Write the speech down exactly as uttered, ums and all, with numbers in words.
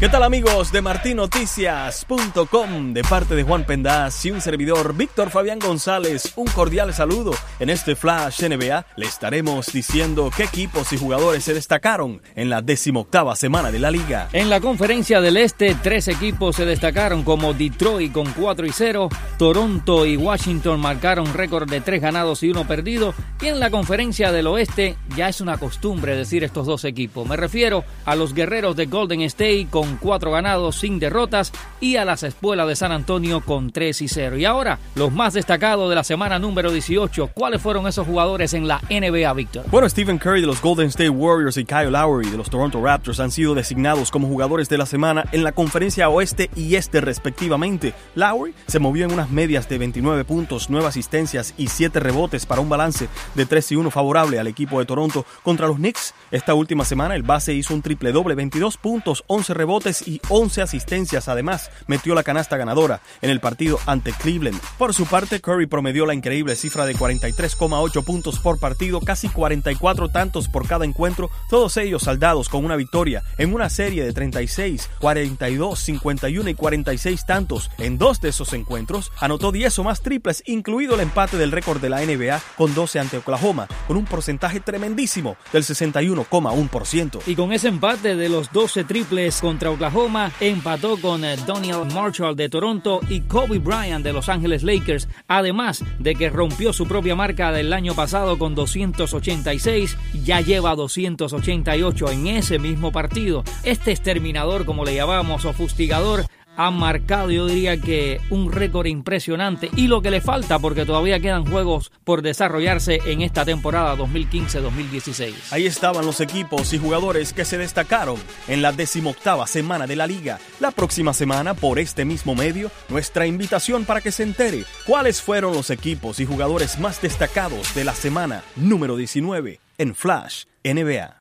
¿Qué tal, amigos de martin noticias punto com? De parte de Juan Pendaz y un servidor, Víctor Fabián González, un cordial saludo. En este Flash N B A le estaremos diciendo qué equipos y jugadores se destacaron en la decimoctava semana de la liga. En la conferencia del Este, tres equipos se destacaron como Detroit con cuatro y cero, Toronto y Washington marcaron récord de tres ganados y uno perdido, y en la conferencia del Oeste ya es una costumbre decir estos dos equipos. Me refiero a los guerreros de Golden State con cuatro ganados sin derrotas y a las Espuelas de San Antonio con tres y cero. Y ahora, los más destacados de la semana número dieciocho. ¿Cuáles fueron esos jugadores en la N B A, Víctor? Bueno, Stephen Curry de los Golden State Warriors y Kyle Lowry de los Toronto Raptors han sido designados como jugadores de la semana en la conferencia Oeste y Este respectivamente. Lowry se movió en unas medias de veintinueve puntos, nueve asistencias y siete rebotes para un balance de tres y uno favorable al equipo de Toronto contra los Knicks. Esta última semana el base hizo un triple doble, veintidós puntos, once rebotes y once asistencias. Además, metió la canasta ganadora en el partido ante Cleveland. Por su parte, Curry promedió la increíble cifra de cuarenta y tres coma ocho puntos por partido, casi cuarenta y cuatro tantos por cada encuentro, todos ellos saldados con una victoria en una serie de treinta y seis, cuarenta y dos, cincuenta y uno y cuarenta y seis tantos. En dos de esos encuentros, anotó diez o más triples, incluido el empate del récord de la N B A con doce ante Oklahoma, con un porcentaje tremendísimo del sesenta y uno coma uno por ciento. Y con ese empate de los doce triples contra Oklahoma, empató con Doniel Marshall de Toronto y Kobe Bryant de Los Ángeles Lakers, además de que rompió su propia marca del año pasado con doscientos ochenta y seis, ya lleva doscientos ochenta y ocho en ese mismo partido. Este exterminador, como le llamamos, o fustigador, ha marcado, yo diría que un récord impresionante, y lo que le falta porque todavía quedan juegos por desarrollarse en esta temporada dos mil quince dos mil dieciséis. Ahí estaban los equipos y jugadores que se destacaron en la decimoctava semana de la liga. La próxima semana, por este mismo medio, nuestra invitación para que se entere cuáles fueron los equipos y jugadores más destacados de la semana número diecinueve en Flash N B A.